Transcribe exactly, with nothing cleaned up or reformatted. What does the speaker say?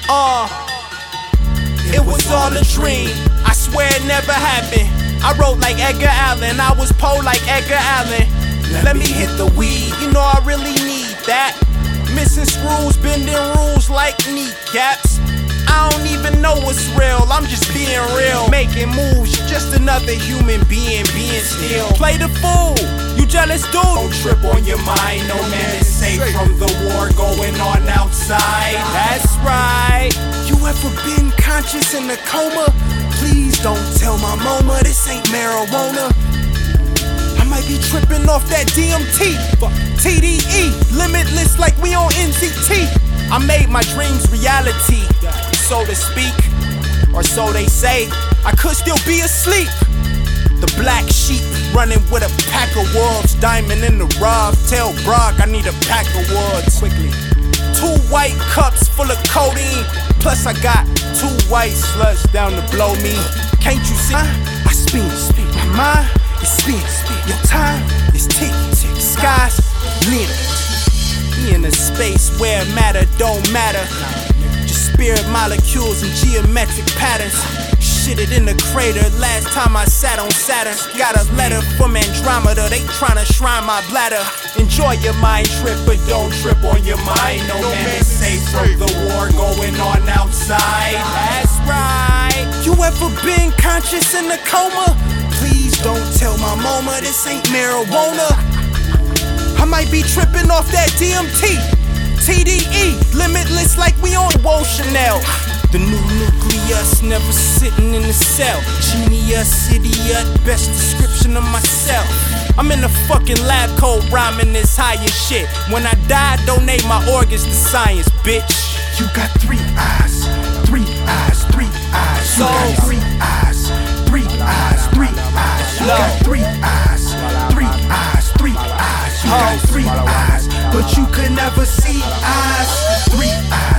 Uh, it was all a dream. I swear it never happened. I wrote like Edgar Allan, I was Poe like Edgar Allan. Let me hit the weed, you know I really need that. Missing screws, bending rules like kneecaps. I don't even know what's real, I'm just being real. Making moves, you're just another human being, being still. Play the fool, you jealous dude. Don't trip on your mind, no man is safe from the war going on outside. That's right. You ever been conscious in a coma? Please don't tell my mama this ain't marijuana. I might be tripping off that D M T, T D E, limitless like we on N Z T. I made my dreams reality, so to speak, or so they say. I could still be asleep. The black sheep running with a pack of wolves, diamond in the rough. Tell Brock I need a pack of woods quickly. Two white cups full of codeine, plus I got two white sluts down to blow me. Can't you see? I spin, spin. My mind is spin, spin. Your time is tick, tick. Skies limit. We in a space where matter don't matter. Just spirit molecules and geometric patterns. Shitted in the crater last time I sat on Saturn. Got a letter from Andromeda, they tryna shrine my bladder. Enjoy your mind trip, but don't trip on your mind. No man is safe from the war going on outside. That's right. You ever been conscious in a coma? Please don't tell my mama this ain't marijuana. I might be tripping off that D M T, T D E, limitless like we on Whoa Chanel. The new nucleus, never sitting in the cell. Genius, idiot, best description of myself. I'm in the fucking lab coat rhyming this higher shit. When I die, donate my organs to science, bitch. You got three eyes, three eyes, three eyes. You got three eyes, three eyes, three eyes. You got three eyes, three eyes, three eyes. You got three eyes, but you could never see eyes. Three eyes.